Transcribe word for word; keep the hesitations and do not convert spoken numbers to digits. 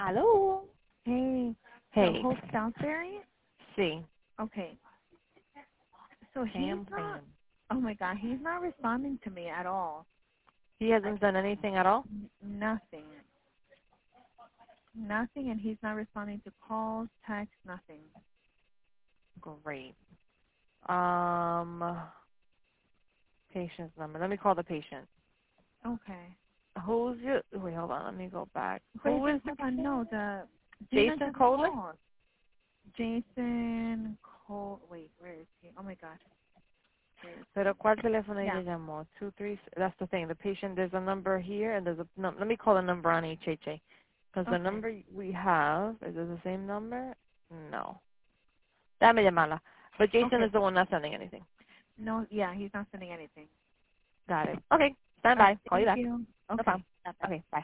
Aló. Hey, so Hey. Hope Salisbury? Sí. Okay. So he's Pam, not, Pam. oh my God, he's not responding to me at all. He hasn't done anything at all? N- nothing. Nothing, and he's not responding to calls, texts, nothing. Great. Um, patient's number. Let me call the patient. Okay. Who's your, wait, hold on. Let me go back. But Who is just the hold on, no, the, Gina Jason just Kohler? called. Jason Cole, wait, where is he? Oh my God. Pero Jason. cuál teléfono Yeah. ella llamó? Two, three, that's the thing. The patient, there's a number here and there's a, no, let me call the number on H H A. Because the Okay. number we have, is it the same number? No. Dame llamarla. But Jason Okay. is the one not sending anything. No, yeah, he's not sending anything. Got it. Okay. Stand All right, by. Call you thank back. you. No Okay. problem. Bye-bye. Okay. Bye.